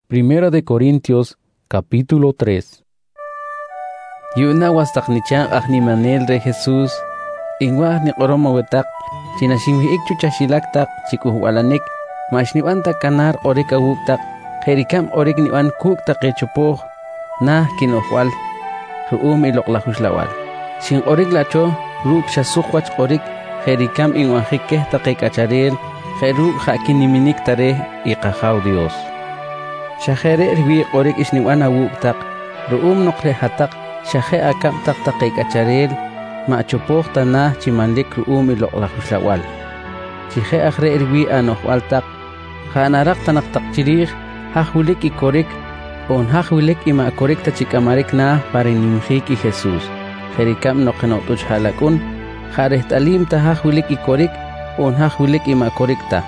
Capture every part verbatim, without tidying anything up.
Primera de Corintios, capítulo tres. Yuna wastaknichan ahnimanel de Jesús, inwah ni oromo wetak, chinashimhi ikchu chashilaktak, chikuhualanik, mashnibanta kanar orik awuktak, jerikam orik niwan kuktak echupoh, nah kinohwal, ruum iloklahuslawal. Sin orik lacho, ruk shasukwach orik, jerikam inwahikeh takekacharel, jeruk hakiniminik tare iqahaw Dios. Shajere riwi orik isniwan awuktak, ruum nokre hatak, shaje akam tak takik acharel, machupoh tanah chimanlik ruum iloklahuslawal. Chije akre riwi anohwal tak, hanarak tanak tak chirih, hahwilik ikorik, on hahwilik ima korik ta chikamarik na parinimhik i Jesús. Jerikam nokenotuch halakun, jareh talim ta hahwilik ikorik, on hahwilik ima korik ta.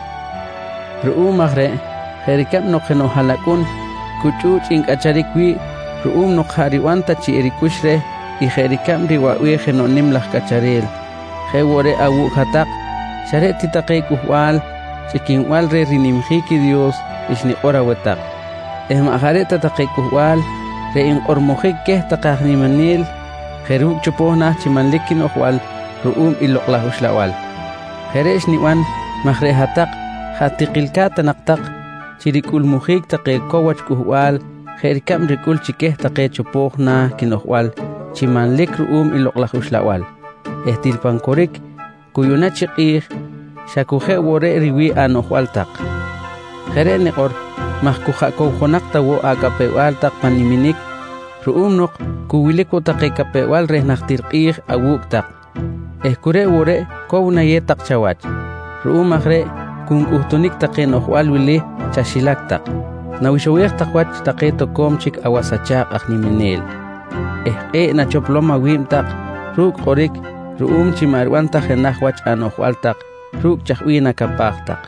Ruum akre, Jerikam nokeno halakun, kuchuch ink acharikwi, ruum nokhariwanta chi erikushre, y jerikam riwawi genonim lah kacharel. Jewore awu hatak, sharet titakay kuhwal, chikinwal re rinimhiki Dios, isni ora wetak. Ehmahare tatakay kuhwal, re in ormohik keh takahnimanil, jeruk chupohna chimanlikin ohwal, ruum iloklahuslawal. Jeresh niwan, mahre hatak, hatikilka tanaktak, chirikul muhik take kowach kuhwal, jerikam rikul chikeh take chupoh na kinohwal, chimanlik ruum iloklahuslawal. Ehtilpan korik, kuyuna chikih, shakuhe wore riwi anohwal tak. Jere nekor, mahkuha kouhonak tawo akapewal tak paniminik, ruum nok, kuwiliko take kapewal rehnaktirkih awuk tak. Ehkure wore, kowna ye tak chawach. Ruum akre, kung uhtunik take nohwal wili, chashilaktak. Nawishawiyah takwach take tokom chik awasachak aknimenel. Eh e na choploma wim tak, ruk korik, ruum chimarwan tak henahwach anohwal tak, ruk chahwi na kapah tak.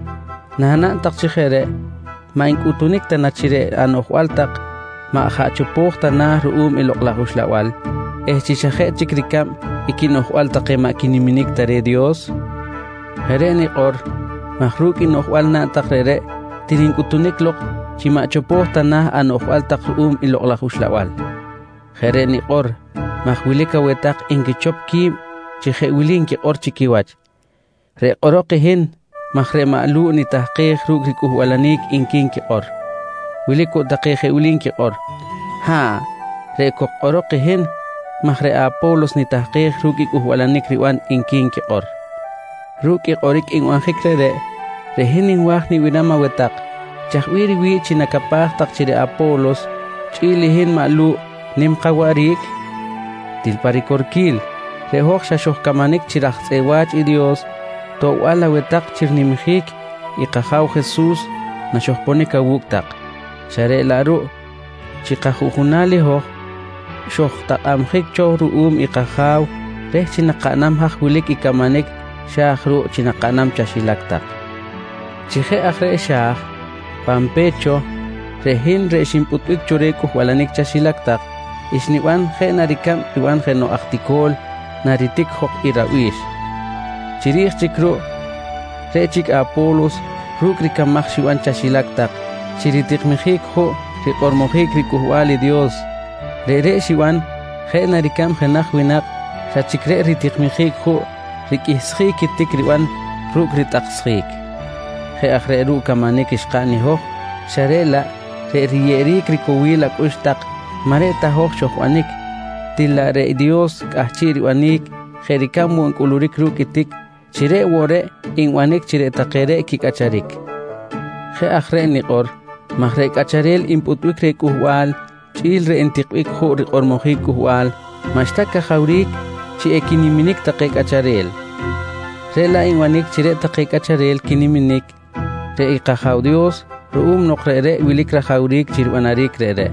Nahana tak chikhere, maing utunik tanachire anohwal tak, maaha chupoh tanah ruum iloklahuslawal. Eh chishahe chikrikam, ikinohwal take makiniminik tare Dios. Hereni or, mahruk inohwal na takrere, tiring utunik lok, chima chupoh tanah anohwal tak ruum iloklahuslawal. Hereni or, mahwilika wetak ingichop kim, chihe wilinki or chikiwach. Re orokihin, mahre maalu ni tahkeh ruk rikuhwalanik inkinki or. Wiliko takehe wilinki or. Ha, re kok orokihin, mahre Apolos ni tahkeh ruk ikuhwalanik riwan inkinki or. Ruki orik ingwahik rere, rehining wah ni winama wetak, chahwiri wi chinakapah tak chire Apolos, chilihin maalu nim kawarik, tilparikorkil, rehok shashoh kamanik chirah sewach i Dios, to wala wetak chirnimhik, ikahaw Jesus, na shohponik awuktak. Share laru, chikahuhunali hoh, shoh takamhik choh ruum ikahaw, reh chinakanam hahwilik ikamanik, shahru chinakanam chashilaktak. Chihe akre shah, pampecho, rehin re shimputwik churekuh walanik chashilaktak, isniwan he narikam iwan he no aktikol, naritik hok irawish. Chirih chikru, re chik Apolos, ruk rikamak shiwan chashilaktak, chiritik mihik ho, rikormohik rikuhwali Dios. Re re shiwan, he narikam he nahwinak, rachikre ritik mihik ho, rikishik itik riwan, ruk ritakshik. He akre ruk kamanik ishkani ho, sharela, re riyerik rikuwilak ustak, mareta ho shohwanik, tila re Dios kahchiri wanik, jerikamu enkulurik ruk itik, chire wore, inwanik chire takere kikacharik. He akre nikor, mahre kacharel inputwik re kuhwal, chil re intikwik ho rikormohik kuhwal, mashtaka hawrik, chi ekiniminik take kacharel. Rela inwanik chire take kacharel kiniminik, re ikahaw Dios, ruum nokrere wilik rahawrik chirwanarik rere.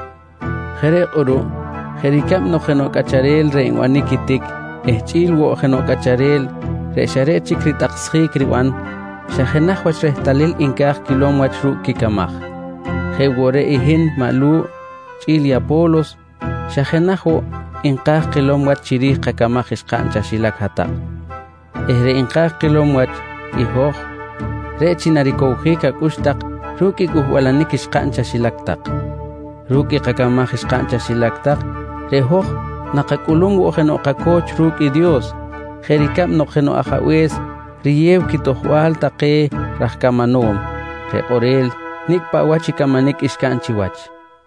Jere uru, jerikam nokeno kacharel re inwanik itik, eh chil wo geno kacharel, re share chikritakshik riwan, shahenah wach rehtalil inkah kilom wach ru kikamah. Je wore ihin malu, chil Apolos, shahenah wo inkah kilom wach chirih kakamah iskan chashilak hatak. Ehre inkah kilom wach ihoh, re chinarikouhik akustak, ruki kuhwalanik ishqancha shilaktak ruki qakamaj ishqancha shilaktak rehoj naqakulum wojeno qakoch ruki Dios jerikam nojeno ajawes riyew kitohwal taqe rajkamanom reqorel nikpa wachi kamanik ishkanchi wach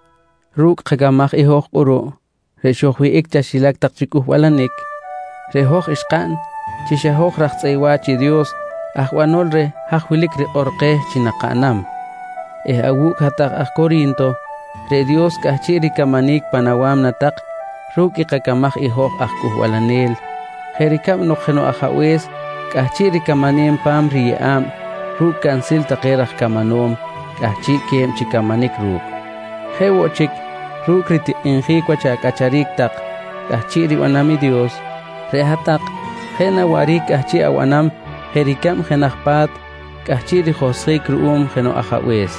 ruk qakamaj ihoj uru reshojwi ikcha shilaktak chikuhwalanik rehoj ishqan chishahoj rajtzaywachi Dios ahwanol re hajwilik re orqe chinaqanam eh awuk hatak aj Corinto re Dios kahchiri kamanik panawam natak ruki qakamaj ihoj aj kuhwalanel jerikam nojeno ajawes kahchiri kamanim pam riyam ruk kansil taqeraj kamanom kahchi kem chikamanik ruk jewochik ruk riti injikwa chakacharik tak kahchiri wanami Dios re hatak jena warik kahchi awanam jerikam jenajpat kahchiri josrik ruum jeno ajawes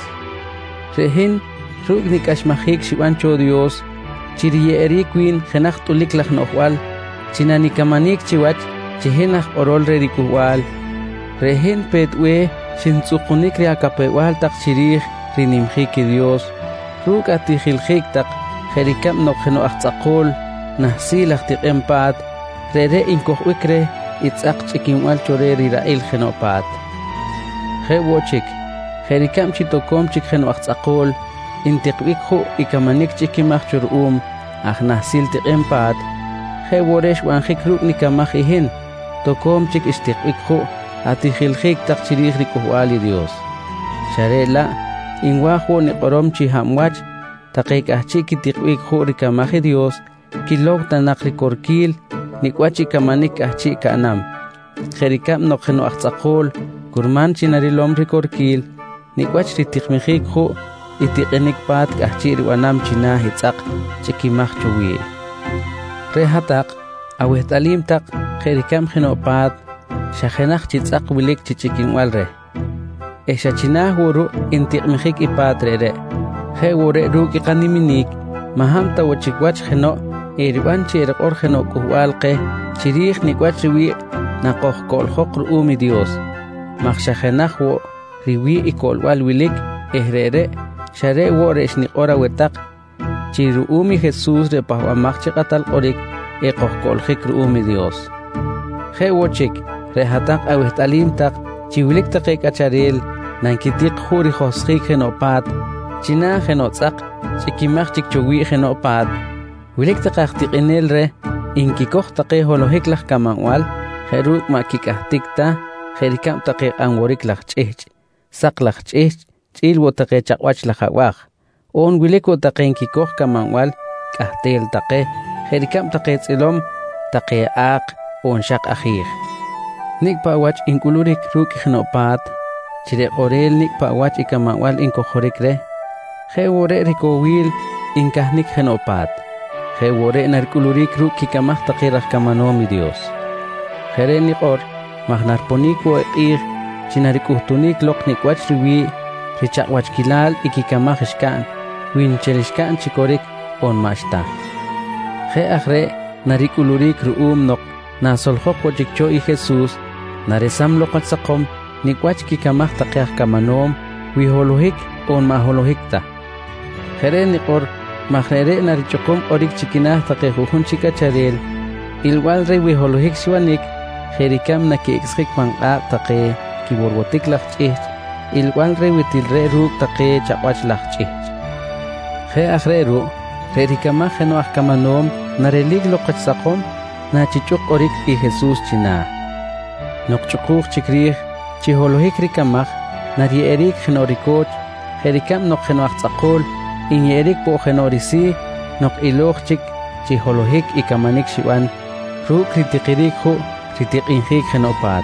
rehin ruk nikashmajik shiwancho Dios chiriyeerikwin jenaj tuliklaj nohwal chinanikamannik chiwach chihenaj orol re rikuwal rehin petwe xintzuqunik re akapewal tak chirij rinimjiki Dios ruk atijiljik tak jerikam nojeno ajtzaqol najsilaj tiqempat rere inkojwik re itzaq ch'ikinwal chore rira'il jenopat jewochik jerikam chitokom chik jeno ajtzaqol intiqbik ju ikamanik chikimaj chur'um aj najsil tiqempat jeworex wanjik ruk nikamaj ihin tokom chik istiqbik ju atijiljik tak chirij rikuwali Dios xarela inwajo niqorom chihamwach taqik ajchi kitiqbik ju rikamaj Dios kilok tanak rikorkil nikwachi kamanik ajchi kanam jerikam nojeno ajtzaqol kurman chinarilom rikorkil nikwach ritiqmijik ju itiqenik pat kahchi riwanam china hitzaq chikimaj chuwi re hatak awehtalim tak jerikam jenopat shajenaj chitzaq wilik chichikinwal re esha china wuru intiqmijik ipat rere jewore ruki qaniminik mahamta wachikwach jeno iriwan chirqor jeno kuhwalqe chirij nikwach riwi naqojkoljoq ruumi Dios maqshajenaj wo riwi ikolwal wilik ehrere share woresh niqora wetaq chiruumi Jesús re pahwamaj chiqatal qorik eqojkoljik ruumi Dios jewochik re hatak awehtalim tak chiwilik taqe kacharel nankitiq juri josjik jenopat china jenotzaq chikimaj chikchowi jenopat wilik taqaj tiqinel re inkikoj taqe holohik laj kamanwal jeruk makikajtikta jerikam taqe anworik laj ch'ich saq laj ch'ich ch'ilwo taqe chaqwach laj awaj on wiliko taqe inkikoj kamanwal k'ajtel taqe jerikam taqe tz'ilom taqe aq on shaq ajij nikpa wach inkulurik ruk jenopat chire qorel nikpa wach ikamanwal inkojorik re jewore rikowil inkajnik jenopat jewore narkulurik ruk kikamaj taqe rajkamanomi Dios jere niqor majnarponik wo iqij chinarikuhtunik lok nikwach riwi richaqwachkilal ikikamaj ishkan winchelishkan chikorik on mashta je ajre narikulurik ruum nok nasoljoq wachikcho i Jesús naresam loqatzaqom nikwach kikamaj taqe ajkamanom wiholohik on maholohikta jere niqor majrere narichokom orik chikinaj taqe jujun chikacharel ilwal re wiholohik shiwanik jerikam naki'ksjik manq'aq taqe kiborwotik laj ch'ich ilwal re witilre ruk taqe chaqwach laj ch'ich je ajre ru re rikamaj jeno ajkamanom narelik loqatzaqom nachichuk orik i Jesús china noqchuquj chikrij chiholohik rikamaj narye'erik jeno rikoch jerikam noq jeno ajtzaqol inye'erik po jeno risi noq iloj chik chiholohik ikamanik shiwan ruk ritiqirik ju ritiqinjik jenopat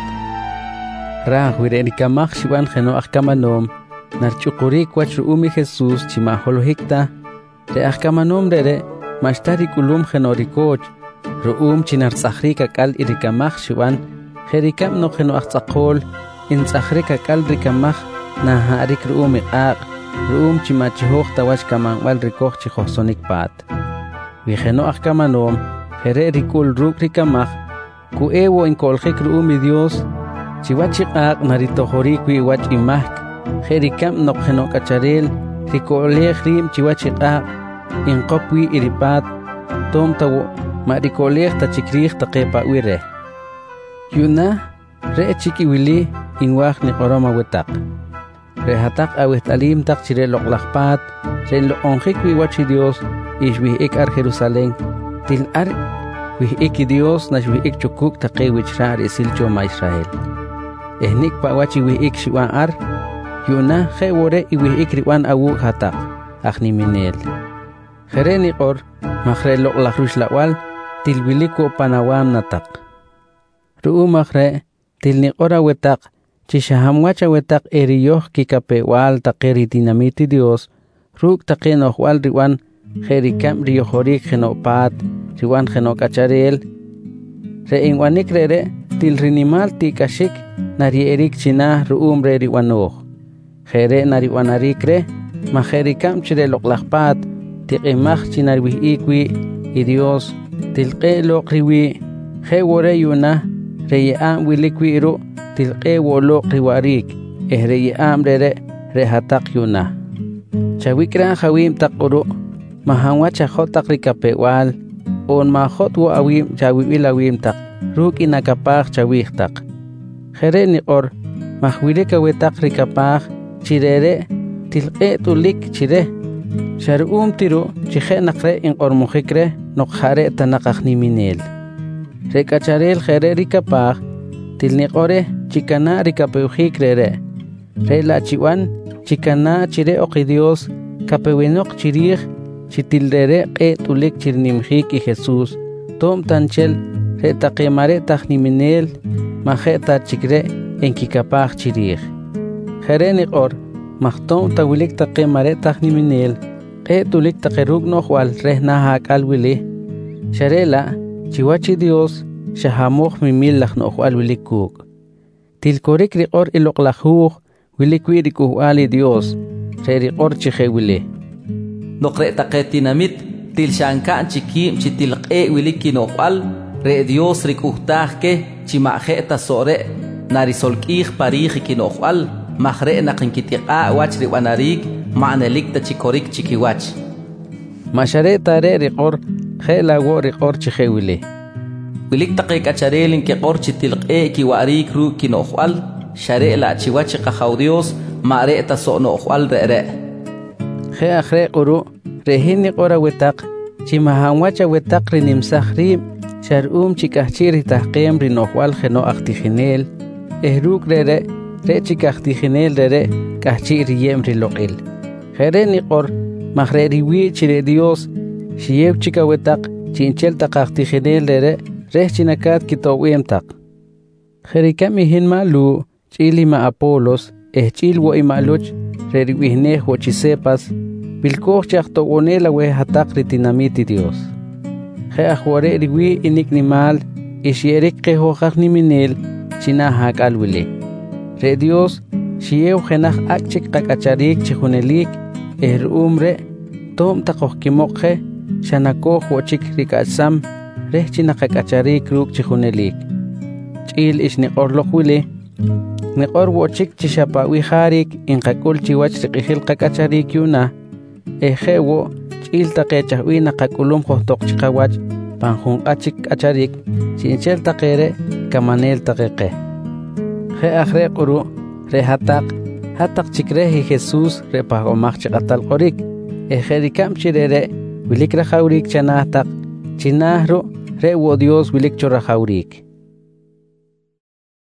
raj wire rikamaj shiwan jeno ajkamanom narchuqurik wach ruumi Jesús chimaholohikta re ajkamanom rere mashtari kulum jeno rikoch ruum chinartzajrik akal irikamaj shiwan jerikam no jeno ajtzaqol intzajrik akal rikamaj naharik ruum iqaq ruum chimachihoj tawach kamanwal rikoj chijojsonik pat wijeno ajkamanom jere rikul ruk rikamaj kuewo inkoljik ruumi Dios chiwach iqaq naritojorik wi wach imajk jerikam nokjeno kacharel rikolej rim chiwachiqa inqopwi iripat tom tawo ma rikolej tachikrij taqepa wire yuna re chikiwili inwaj ni qoroma wetaq re hatak awehtalim tak chire loqlaqpat re loqonjik wiwachi Dios ishwi ik ar Jerusalén til ar wi ik Dios nash wi ik chukuk taqe wichra isilcho ma Israel ehnik pa wachi wi ik shiwan ar yuna khewore iwi ik riwan awu hatak akhni minel khereni qor makhre loqlaqrush lawal til wiliko panawam natak ru makhre til ni qora wetaq chishahamwacha wetaq eriyoh kikape wal taqeri dinamiti Dios ruk taqeno wal riwan jerikam riyohorik genopat riwan genok acharel re inwanik rere til rinimal tikashik nari erik china ruumre riwanoh jere nari wanarikre ma jerikam chire loqlaqpat tiqimaj chinarwi ikwi i Dios tilqe loqriwi jewore yuna reyam wilikwi ru tilqe wolo riwarik ehreyam rere rehatak yuna chawikra hawim taquru mahanwacha hotak rikapewal on mahot wo awim chawiwil awim tak ruk inakapaj chawihtak jere ni or mahwileka wetak rikapaj chirere tilqe tulik chire sharum tiru chije nakre in ormujikre nokhare tanaqajni minel rekacharel jere rikapaj tilni ore chikana rikapewjik rere re la chiwan chikana chire oqi Dios kapewinok chirij chitildere qe tulik chirnimjik y Jesús tom tanchel re taqemare tajniminel majeta chikre en kikapaj chirij jere ni or mahtom tawilik taqemare tajniminel qe tulik taqeruk nohwal rehna hakalwili sharela chiwachi Dios shahamoj mimil lajnohwal wilikuk tilkorik riqor iloqlajuj wilikwi rikuhwali Dios re riqor chije wili noqre taqetinamit tilshankan chikim chitilqe wiliki noqal re Dios rikuhtajke chimajeta sore narisolkij parij kinoqal majre naqinkitiqa wach riwanarik ma'nelik ta chikorik chikiwach mashareta re riqor khelago riqor chije wili wilik taqe kacharelin ke qor chitilqe kiwarik ru kinoqal share la chiwach qahaw Dios mare ta so noqal re je akhre quru rehini qora wetaq chimahanwacha wetaq rinimsahrim sharum chikahchiri tahqem rinohwal geno aktijinel ehruk rere re chikahtijinel rere kahchiri yem riloqil jereni qor mahreriwi chire Dios shiyev chika wetaq chinchel taqahtijinel rere reh chinakat kitowem taq jerikami hinmalu chilima Apolos eh chilwo imaluch reriwihnej wochisepas bilkoh chaqto onela we hatak ritinamiti Dios je ahware riwi iniknimal ishierik qeho khagniminel china hakalwili re Dios shiew khenaj akchik qakacharik chihunelik er umre tom taqohkimokhe shanakoh wochik rikasam reh china qakacharik ruk chihunelik chil ishni qorloqwili niqor wochik chishapawi harik inqakul chiwach riqihil qakacharik yuna ejewo chil taqechahwina qakulum qohtoq chiqawach panjun achik acharik chinchel taqere kamanel taqeqe je akhre quru re hatak hatak chikrehi Jesús re pagomaj chiqatal qorik ejerikam chirere wilik rajawrik chanahtak chinahru re wo Dios wilik chorajawrik